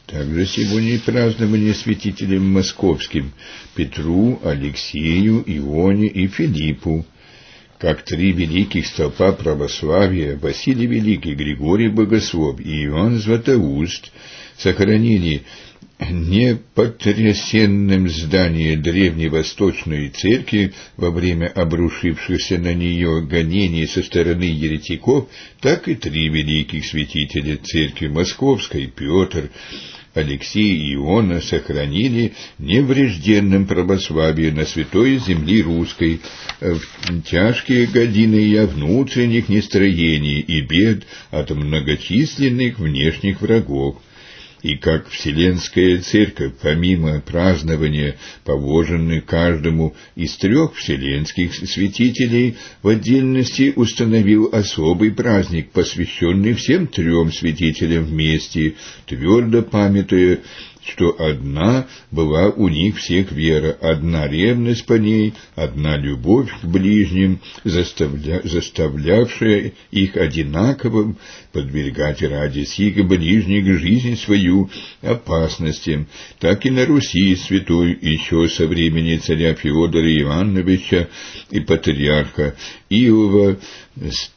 Также сегодня празднование святителям московским Петру, Алексею, Ионе и Филиппу. Как три великих столпа православия Василий Великий, Григорий Богослов и Иоанн Златоуст сохранили непотрясенным здание древней Восточной Церкви во время обрушившихся на нее гонений со стороны еретиков, так и три великих святителя Церкви Московской Петр, Алексей и Иона сохранили неврежденным православие на святой земли русской в тяжкие годины внутренних нестроений и бед от многочисленных внешних врагов. И как Вселенская Церковь, помимо празднования, положенных каждому из трех вселенских святителей, в отдельности установил особый праздник, посвященный всем трем святителям вместе, твердо памятуя, что одна была у них всех вера, одна ревность по ней, одна любовь к ближним, заставлявшая их одинаково подвергать ради сих ближних жизнь свою опасностям. Так и на Руси святой еще со времени царя Феодора Ивановича и патриарха Иова с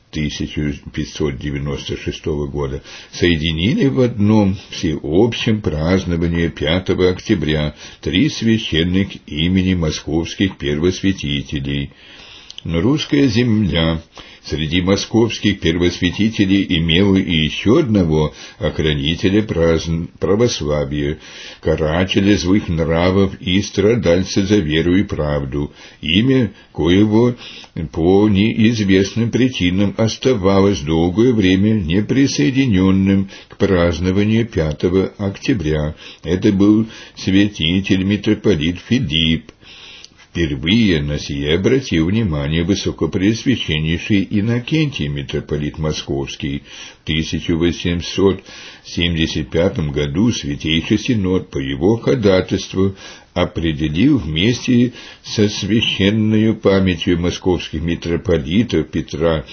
1596 года соединили в одном всеобщем праздновании 5 октября три священных имени московских первосвятителей. Но русская земля среди московских первосвятителей имела и еще одного охранителя православия, карателя злых нравов и страдальца за веру и правду, имя коего по неизвестным причинам оставалось долгое время неприсоединенным к празднованию 5 октября. Это был святитель митрополит Филипп. Впервые на сие обратил внимание высокопреосвященнейший Иннокентий, митрополит Московский. В 1875 году Святейший Синод по его ходатайству определил вместе со священною памятью московских митрополитов Петра,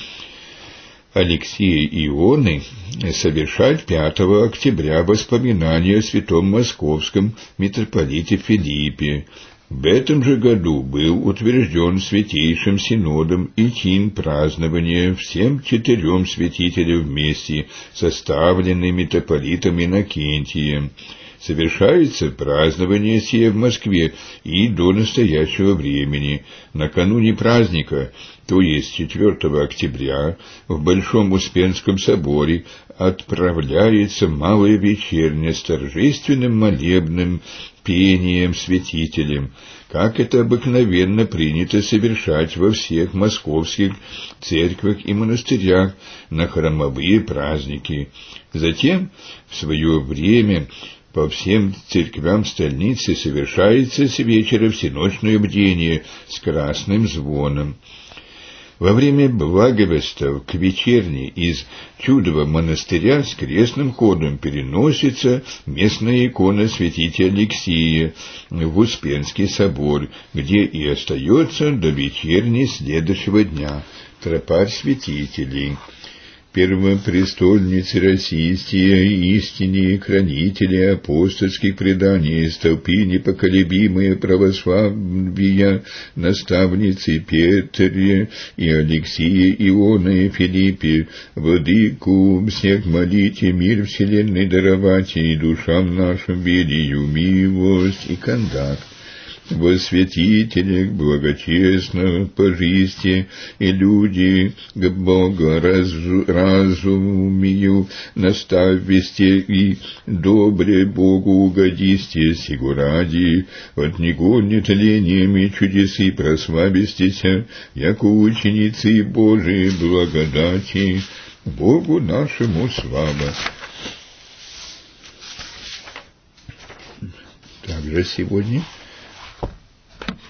Алексея и Ионы совершать 5 октября воспоминания о святом московском митрополите Филиппе. В этом же году был утвержден Святейшим Синодом и чин празднования всем четырем святителям вместе, составленный митрополитом Иннокентием. Совершается празднование сие в Москве и до настоящего времени. Накануне праздника, то есть 4 октября, в Большом Успенском соборе отправляется малая вечерня с торжественным молебным пением святителям, как это обыкновенно принято совершать во всех московских церквях и монастырях на храмовые праздники. Затем, в свое время, по всем церквям столицы совершается с вечера всеночное бдение с красным звоном. Во время благовестов к вечерне из Чудового монастыря с крестным ходом переносится местная икона святителя Алексия в Успенский собор, где и остается до вечерни следующего дня. Тропарь святителей. Первопрестольницы российские, истине, хранители апостольских преданий, столпы непоколебимые православия, наставницы Петре и Алексия, Иона и Филиппе, владыку всех молите, мир вселенной даровате, и душам нашим велию милость и контакт. Во святителях благочестно по жизни и люди к Бога разумию настависте и добре Богу угодисте, сего ради от него нетлениями чудесы прославистеся, яко ученицы Божией благодати, Богу нашему слава. Также сегодня